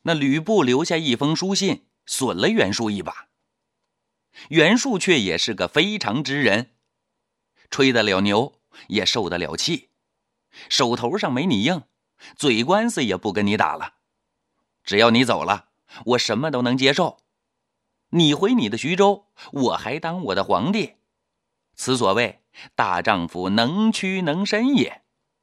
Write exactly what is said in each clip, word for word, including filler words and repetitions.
那吕布留下一封书信，损了袁术一把。袁术却也是个非常之人，吹得了牛，也受得了气，手头上没你硬，嘴官司也不跟你打了。只要你走了，我什么都能接受。你回你的徐州，我还当我的皇帝。此所谓大丈夫能屈能伸也。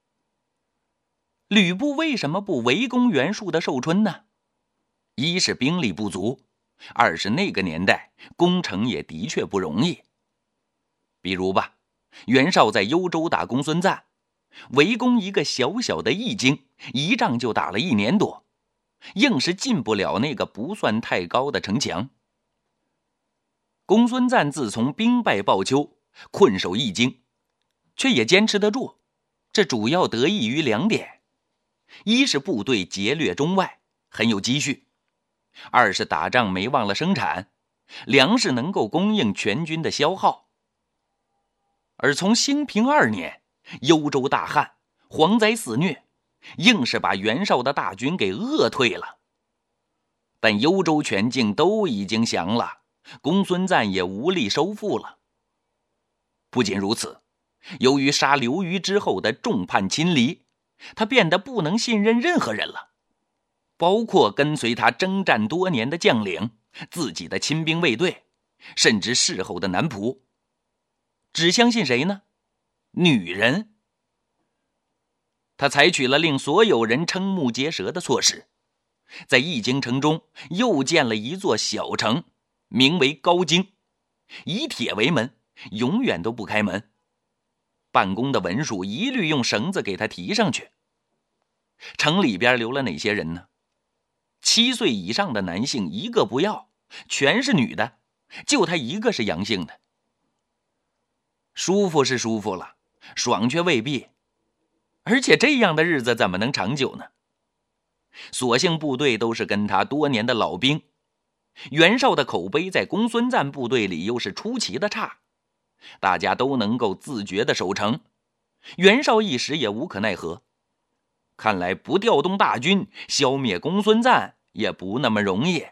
吕布为什么不围攻袁术的寿春呢？一是兵力不足，二是那个年代攻城也的确不容易。比如吧，袁绍在幽州打公孙瓒，围攻一个小小的易京，一仗就打了一年多，硬是进不了那个不算太高的城墙。公孙瓒自从兵败鲍丘，困守易京，却也坚持得住，这主要得益于两点：一是部队劫掠中外，很有积蓄；二是打仗没忘了生产，粮食能够供应全军的消耗。而从兴平二年，幽州大旱，蝗灾肆虐，硬是把袁绍的大军给饿退了。但幽州全境都已经降了，公孙瓒也无力收复了。不仅如此，由于杀刘虞之后的众叛亲离，他变得不能信任任何人了，包括跟随他征战多年的将领、自己的亲兵卫队，甚至事后的男仆。只相信谁呢？女人。他采取了令所有人瞠目结舌的措施，在易京城中又建了一座小城，名为高京，以铁为门，永远都不开门。办公的文书一律用绳子给他提上去。城里边留了哪些人呢？七岁以上的男性一个不要，全是女的，就他一个是阳性的。舒服是舒服了，爽却未必。而且这样的日子怎么能长久呢？所幸部队都是跟他多年的老兵，袁绍的口碑在公孙瓒部队里又是出奇的差，大家都能够自觉的守城，袁绍一时也无可奈何。看来不调动大军消灭公孙瓒也不那么容易。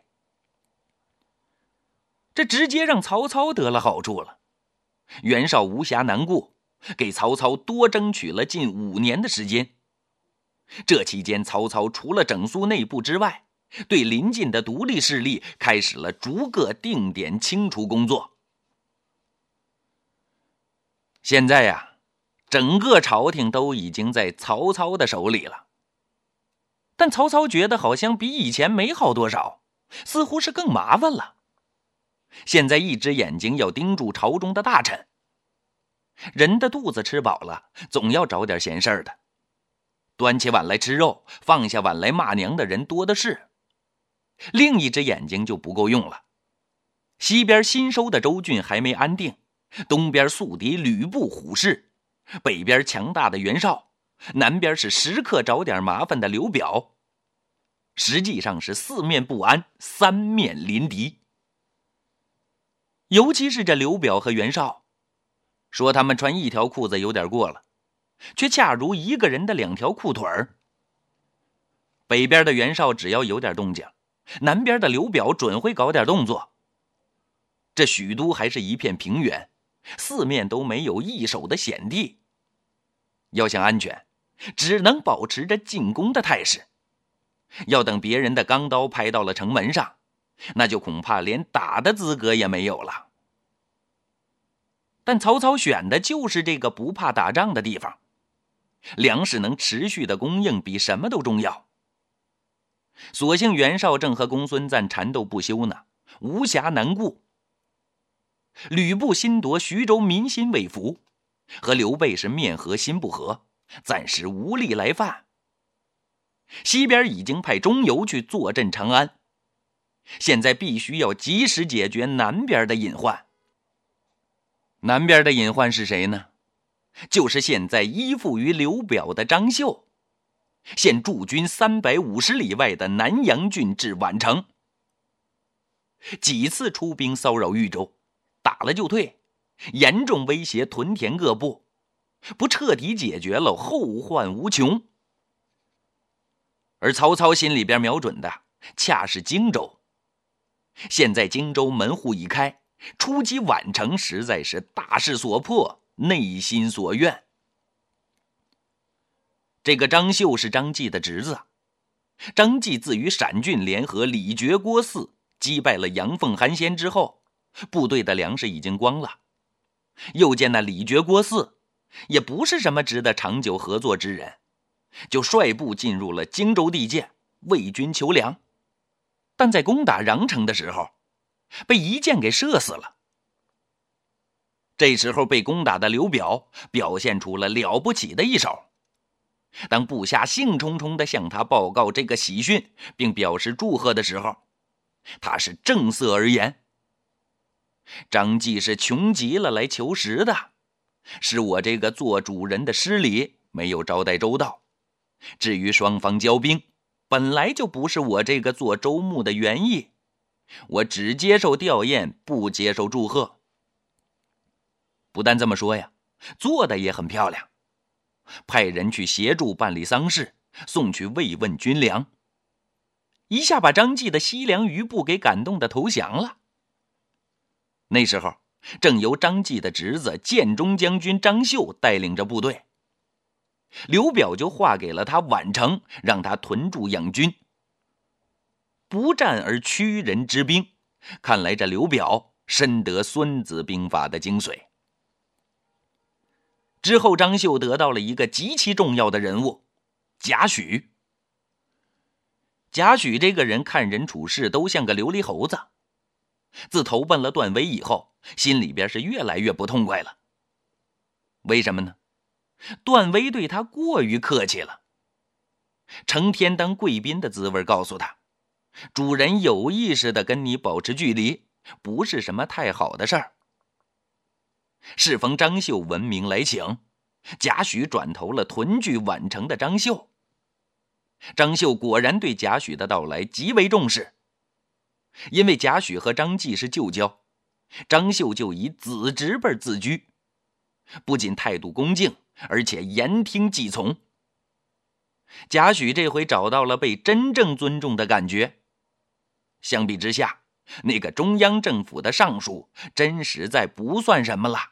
这直接让曹操得了好处了。袁绍无暇南顾，给曹操多争取了近五年的时间。这期间，曹操除了整肃内部之外，对邻近的独立势力开始了逐个定点清除工作。现在呀，整个朝廷都已经在曹操的手里了。但曹操觉得好像比以前没好多少，似乎是更麻烦了。现在一只眼睛要盯住朝中的大臣。人的肚子吃饱了，总要找点闲事儿的。端起碗来吃肉，放下碗来骂娘的人多的是。另一只眼睛就不够用了。西边新收的州郡还没安定，东边宿敌吕布虎视，北边强大的袁绍，南边是时刻找点麻烦的刘表。实际上是四面不安，三面临敌。尤其是这刘表和袁绍，说他们穿一条裤子有点过了，却恰如一个人的两条裤腿儿。北边的袁绍只要有点动静，南边的刘表准会搞点动作。这许都还是一片平原，四面都没有易守的险地。要想安全，只能保持着进攻的态势。要等别人的钢刀拍到了城门上，那就恐怕连打的资格也没有了。但曹操选的就是这个不怕打仗的地方，粮食能持续的供应比什么都重要。所幸袁绍正和公孙瓒缠斗不休呢，无暇南顾。吕布新夺徐州，民心未服，和刘备是面和心不和，暂时无力来犯。西边已经派钟繇去坐镇长安，现在必须要及时解决南边的隐患。南边的隐患是谁呢？就是现在依附于刘表的张绣，现驻军三百五十里外的南阳郡至宛城。几次出兵骚扰豫州，打了就退，严重威胁屯田各部，不彻底解决了后患无穷。而曹操心里边瞄准的恰是荆州。现在荆州门户已开，出击宛城实在是大势所迫，内心所愿。这个张绣是张继的侄子。张继自与陕郡联合李傕郭汜，击败了杨凤韩暹之后，部队的粮食已经光了。又见那李傕郭汜也不是什么值得长久合作之人，就率部进入了荆州地界，为军求粮。但在攻打穰城的时候，被一箭给射死了。这时候被攻打的刘表表现出了了不起的一手。当部下兴冲冲地向他报告这个喜讯，并表示祝贺的时候，他是正色而言：张继是穷极了来求食的，是我这个做主人的失礼，没有招待周到。至于双方交兵，本来就不是我这个做州牧的原意，我只接受吊唁，不接受祝贺。不但这么说呀，做的也很漂亮，派人去协助办理丧事，送去慰问军粮，一下把张继的西凉余部给感动的投降了。那时候正由张继的侄子建中将军张绣带领着部队，刘表就划给了他宛城，让他屯驻养军。不战而屈人之兵，看来这刘表深得孙子兵法的精髓。之后张绣得到了一个极其重要的人物，贾诩。贾诩这个人看人处事都像个琉璃猴子，自投奔了段威以后，心里边是越来越不痛快了。为什么呢？段威对他过于客气了，成天当贵宾的滋味告诉他，主人有意识地跟你保持距离，不是什么太好的事儿。适逢张绣闻名来请，贾诩转投了屯聚宛城的张绣。张绣果然对贾诩的到来极为重视，因为贾诩和张继是旧交，张绣就以子侄辈自居，不仅态度恭敬，而且言听计从。贾诩这回找到了被真正尊重的感觉。相比之下，那个中央政府的尚书真实在不算什么了。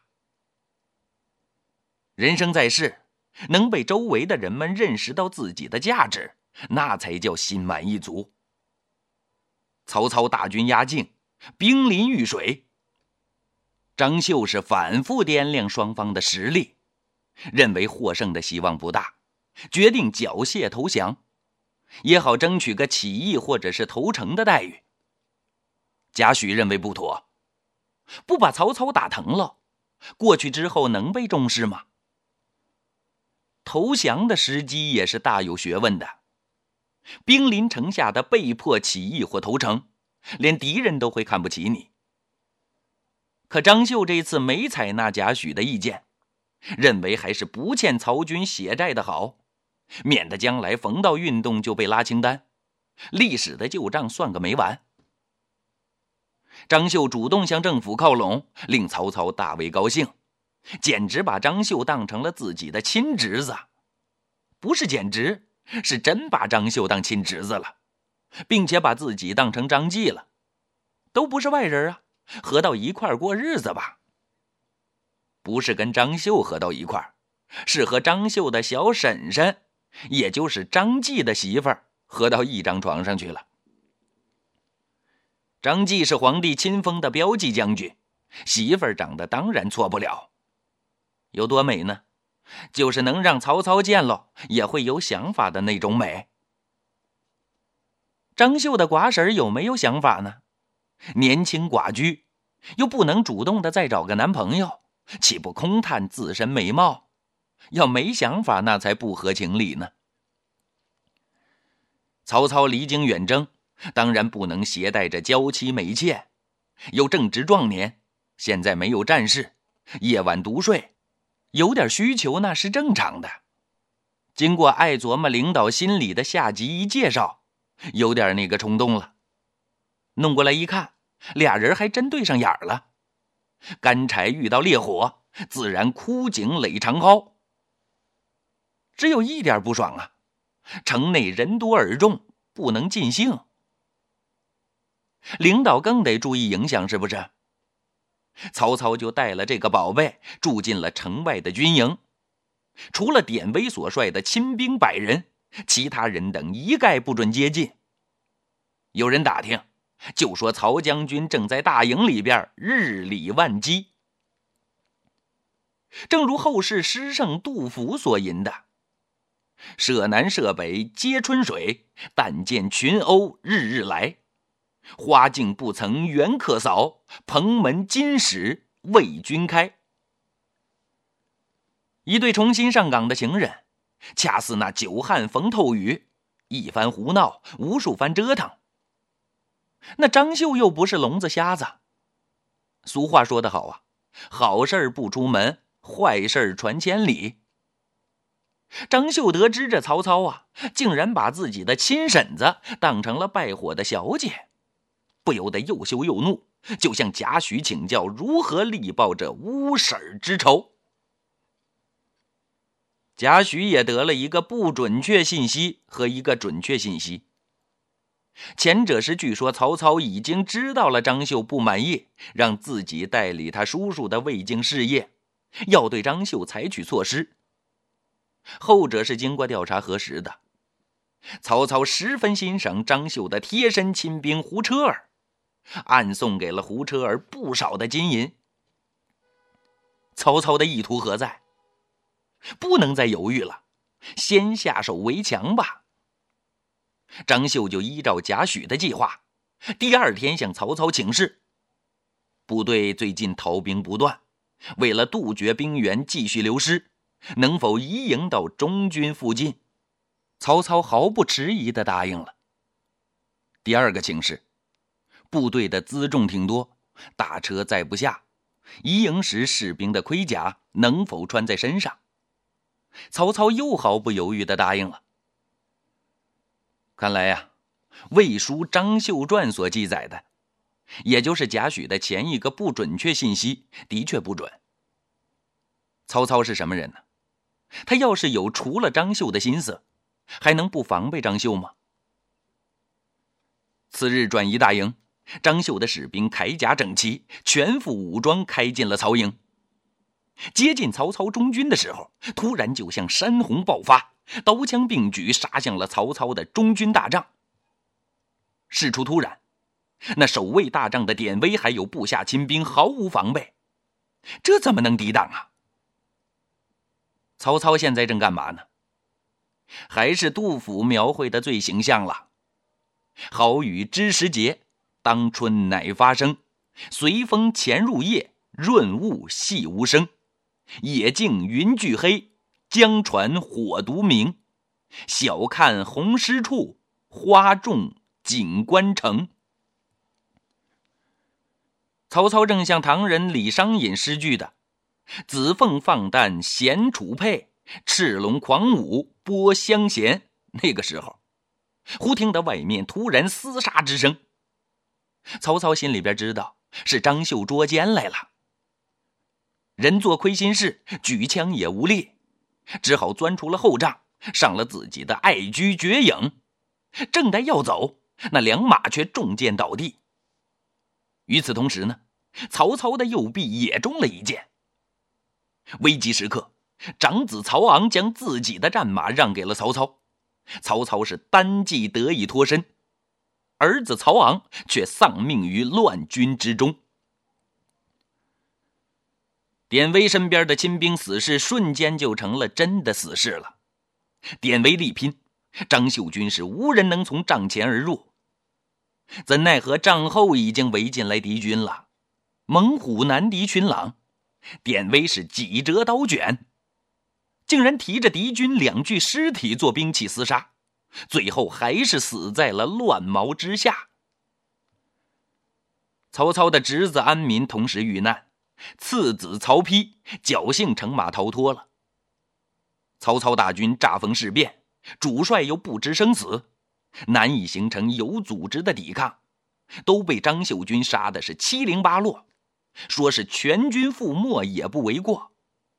人生在世，能被周围的人们认识到自己的价值，那才叫心满意足。曹操大军压境，兵临豫水，张绣是反复掂量双方的实力，认为获胜的希望不大，决定缴械投降，也好争取个起义或者是投诚的待遇。贾诩认为不妥，不把曹操打疼了，过去之后能被重视吗？投降的时机也是大有学问的，兵临城下的被迫起义或投诚，连敌人都会看不起你。可张绣这次没采纳贾诩的意见，认为还是不欠曹军血债的好，免得将来逢到运动就被拉清单，历史的旧账算个没完。张绣主动向政府靠拢，令曹操大为高兴，简直把张绣当成了自己的亲侄子。不是简直，是真把张绣当亲侄子了，并且把自己当成张继了。都不是外人啊，合到一块过日子吧。不是跟张绣合到一块，是和张绣的小婶婶，也就是张继的媳妇儿，合到一张床上去了。张继是皇帝亲封的骠骑将军，媳妇儿长得当然错不了。有多美呢？就是能让曹操见了也会有想法的那种美。张绣的寡婶有没有想法呢？年轻寡居，又不能主动的再找个男朋友，岂不空叹自身美貌？要没想法那才不合情理呢。曹操离京远征，当然不能携带着娇妻美妾，又正值壮年，现在没有战事，夜晚独睡，有点需求那是正常的。经过爱琢磨领导心里的下级一介绍，有点那个冲动了。弄过来一看，俩人还真对上眼了。干柴遇到烈火，自然枯井垒长蒿。只有一点不爽啊，城内人多耳众，不能尽兴， 领导更得注意影响，是不是？曹操就带了这个宝贝住进了城外的军营，除了典韦所率的亲兵百人，其他人等一概不准接近。有人打听，就说曹将军正在大营里边日理万机。正如后世诗圣杜甫所吟的：舍南舍北皆春水，但见群鸥日日来。花径不曾缘客扫，蓬门今始为君开。一对重新上岗的情人，恰似那久旱逢透雨，一番胡闹，无数番折腾。那张绣又不是聋子瞎子。俗话说得好啊，好事不出门，坏事传千里。张绣得知这曹操啊，竟然把自己的亲婶子当成了拜火的小姐，不由得又羞又怒，就向贾诩请教如何力报这乌婶之仇。贾诩也得了一个不准确信息和一个准确信息。前者是据说曹操已经知道了张绣不满意，让自己代理他叔叔的魏晋事业，要对张绣采取措施。后者是经过调查核实的，曹操十分欣赏张绣的贴身亲兵胡车儿，暗送给了胡车儿不少的金银。曹操的意图何在？不能再犹豫了，先下手为强吧。张绣就依照贾诩的计划，第二天向曹操请示，部队最近逃兵不断，为了杜绝兵源继续流失，能否移营到中军附近？曹操毫不迟疑地答应了。第二个请示，部队的辎重挺多，大车载不下，移营时士兵的盔甲能否穿在身上？曹操又毫不犹豫地答应了。看来呀、啊，魏书《张绣传》所记载的，也就是贾诩的前一个不准确信息，的确不准。曹操是什么人呢？他要是有除了张绣的心思，还能不防备张绣吗？次日转移大营，张绣的士兵铠甲整齐，全副武装开进了曹营。接近曹操中军的时候，突然就像山洪爆发，刀枪并举杀向了曹操的中军大帐。事出突然，那守卫大帐的典韦还有部下亲兵毫无防备，这怎么能抵挡啊？曹操现在正干嘛呢？还是杜甫描绘的最形象了。好雨知时节，当春乃发生，随风潜入夜，润物细无声。野径云俱黑，江船火独明。晓看红湿处，花重锦官城。曹操正像唐人李商隐诗句的：子凤放诞贤楚佩，赤龙狂舞拨香弦。那个时候，忽听得外面突然厮杀之声。曹操心里边知道是张绣捉奸来了，人做亏心事，举枪也无力，只好钻出了后帐，上了自己的爱驹绝影。正待要走，那良马却中箭倒地。与此同时呢，曹操的右臂也中了一箭。危急时刻，长子曹昂将自己的战马让给了曹操，曹操是单骑得以脱身，儿子曹昂却丧命于乱军之中。典韦身边的亲兵死士瞬间就成了真的死士了。典韦力拼，张绣军是无人能从帐前而入，怎奈何帐后已经围进来敌军了，猛虎难敌群狼，典韦是几折刀卷，竟然提着敌军两具尸体做兵器厮杀，最后还是死在了乱矛之下。曹操的侄子安民同时遇难，次子曹丕侥幸乘马逃脱了。曹操大军乍逢事变，主帅又不知生死，难以形成有组织的抵抗，都被张绣军杀的是七零八落，说是全军覆没也不为过。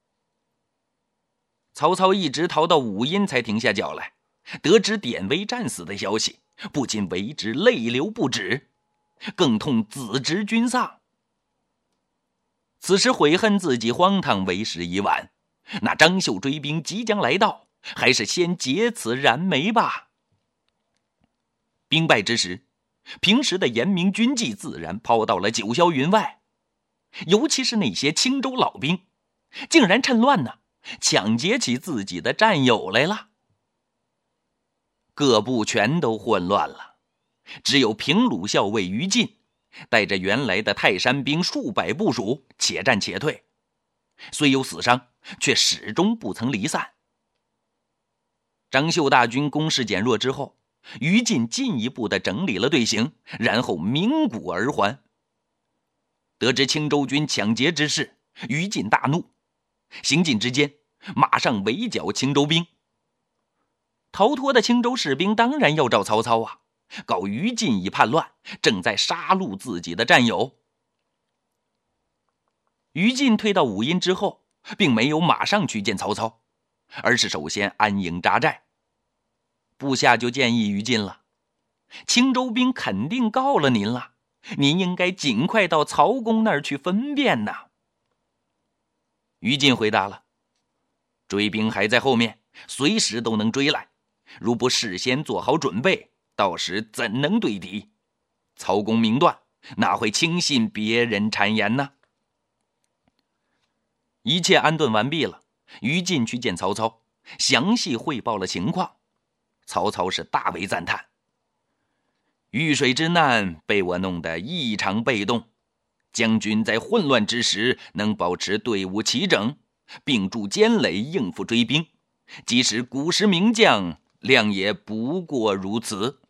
曹操一直逃到武阴才停下脚来，得知典韦战死的消息，不禁为之泪流不止。 更痛子侄君丧。此时悔恨自己荒唐为时已晚，那张绣追兵即将来到，还是先借此燃眉吧。兵败之时，平时的严明军纪自然抛到了九霄云外，尤其是那些青州老兵，竟然趁乱呢抢劫起自己的战友来了。各部全都混乱了，只有平鲁校尉于禁带着原来的泰山兵数百部属且战且退，虽有死伤，却始终不曾离散。张绣大军攻势减弱之后，于禁进一步的整理了队形，然后鸣鼓而还。得知青州军抢劫之事，于禁大怒，行进之间马上围剿青州兵。逃脱的青州士兵当然要找曹操啊，告于禁已叛乱，正在杀戮自己的战友。于禁退到武阴之后，并没有马上去见曹操，而是首先安营扎寨。部下就建议于禁了，青州兵肯定告了您了，您应该尽快到曹公那儿去分辨呐。于禁回答了，追兵还在后面，随时都能追来，如不事先做好准备，到时怎能对敌？曹公明断，哪会轻信别人谗言呢？一切安顿完毕了，于禁去见曹操，详细汇报了情况。曹操是大为赞叹，遇水之难被我弄得异常被动，将军在混乱之时能保持队伍齐整，并筑坚垒应付追兵，即使古时名将，量也不过如此。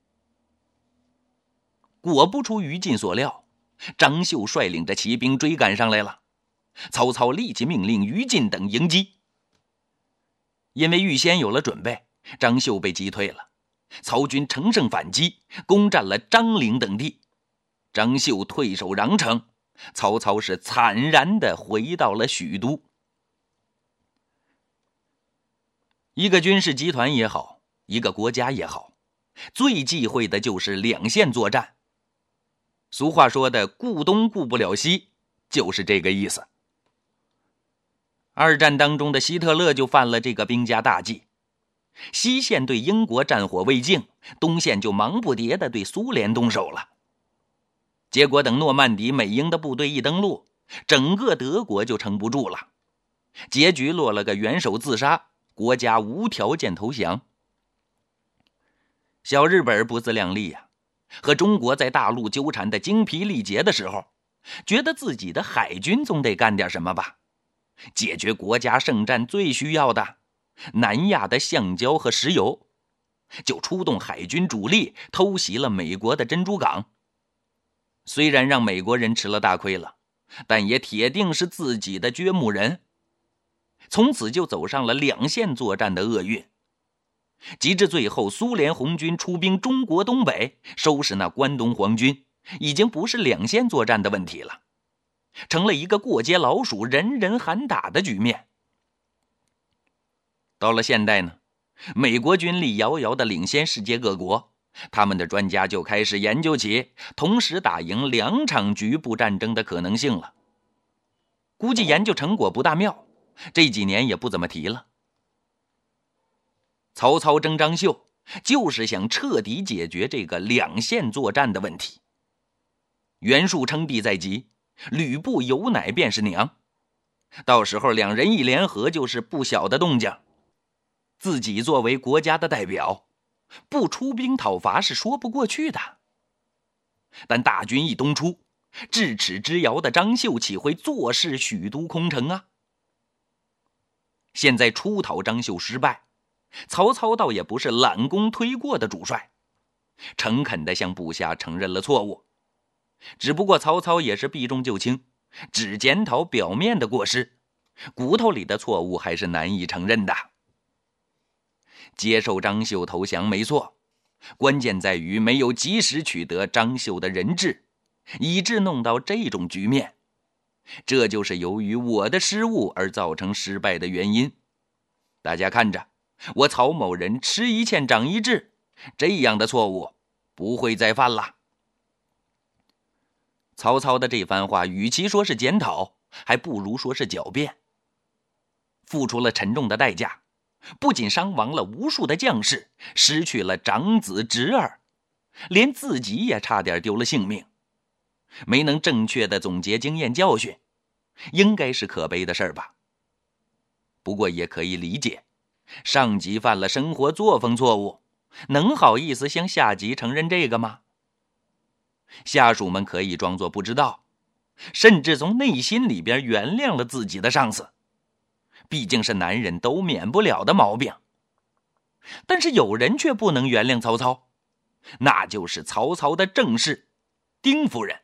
果不出于禁所料，张绣率领着骑兵追赶上来了，曹操立即命令于禁等迎击。因为预先有了准备，张绣被击退了，曹军乘胜反击，攻占了张陵等地。张绣退守穰城，曹操是惨然地回到了许都。一个军事集团也好，一个国家也好，最忌讳的就是两线作战。俗话说的顾东顾不了西，就是这个意思。二战当中的希特勒就犯了这个兵家大忌，西线对英国战火未尽，东线就忙不迭地对苏联动手了。结果等诺曼底美英的部队一登陆，整个德国就撑不住了，结局落了个元首自杀，国家无条件投降。小日本不自量力呀、啊，和中国在大陆纠缠的精疲力竭的时候，觉得自己的海军总得干点什么吧，解决国家圣战最需要的南亚的橡胶和石油，就出动海军主力偷袭了美国的珍珠港。虽然让美国人吃了大亏了，但也铁定是自己的掘墓人。从此就走上了两线作战的厄运，及至最后苏联红军出兵中国东北，收拾那关东皇军，已经不是两线作战的问题了，成了一个过街老鼠人人喊打的局面。到了现代呢，美国军力遥遥地领先世界各国，他们的专家就开始研究起同时打赢两场局部战争的可能性了。估计研究成果不大妙，这几年也不怎么提了。曹操征张绣，就是想彻底解决这个两线作战的问题。袁术称帝在即，吕布有奶便是娘，到时候两人一联合就是不小的动静。自己作为国家的代表，不出兵讨伐是说不过去的。但大军一东出，咫尺之遥的张绣岂会坐视许都空城啊？现在出讨张绣失败，曹操倒也不是揽功推过的主帅，诚恳地向部下承认了错误。只不过曹操也是避重就轻，只检讨表面的过失，骨头里的错误还是难以承认的。接受张绣投降没错，关键在于没有及时取得张绣的人质，以致弄到这种局面。这就是由于我的失误而造成失败的原因。大家看着，我曹某人吃一堑长一智，这样的错误不会再犯了。 曹操的这番话与其说是检讨，还不如说是狡辩。付出了沉重的代价，不仅伤亡了无数的将士，失去了长子侄儿，连自己也差点丢了性命。没能正确的总结经验教训，应该是可悲的事儿吧。不过也可以理解，上级犯了生活作风错误，能好意思向下级承认这个吗？下属们可以装作不知道，甚至从内心里边原谅了自己的上司，毕竟是男人都免不了的毛病。但是有人却不能原谅曹操，那就是曹操的正室丁夫人。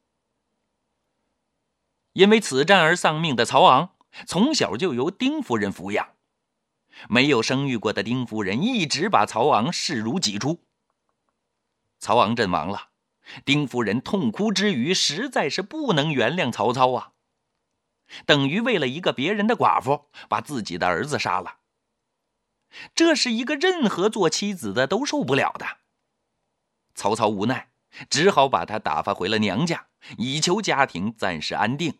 因为此战而丧命的曹昂，从小就由丁夫人抚养。没有生育过的丁夫人一直把曹昂视如己出。曹昂阵亡了，丁夫人痛哭之余，实在是不能原谅曹操啊，等于为了一个别人的寡妇，把自己的儿子杀了。这是一个任何做妻子的都受不了的。曹操无奈，只好把她打发回了娘家，以求家庭暂时安定。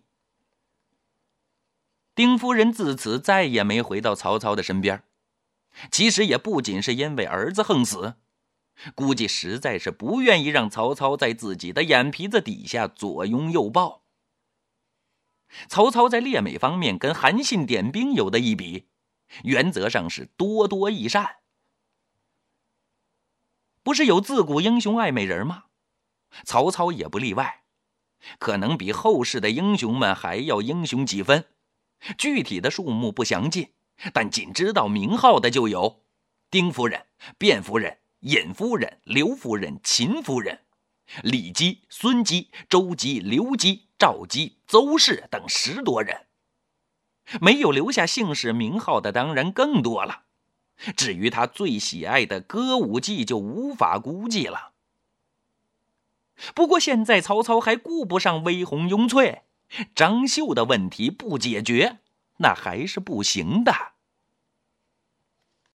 丁夫人自此再也没回到曹操的身边，其实也不仅是因为儿子横死，估计实在是不愿意让曹操在自己的眼皮子底下左拥右抱。曹操在猎美方面跟韩信点兵有的一比，原则上是多多益善。不是有自古英雄爱美人吗？曹操也不例外，可能比后世的英雄们还要英雄几分。具体的数目不详尽，但仅知道名号的就有丁夫人、卞夫人、尹夫人、刘夫人、秦夫人、李基、孙基、周基、刘基、赵基、邹氏等十多人。没有留下姓氏名号的当然更多了，至于他最喜爱的歌舞伎就无法估计了。不过现在曹操还顾不上威轰拥翠，张绣的问题不解决，那还是不行的。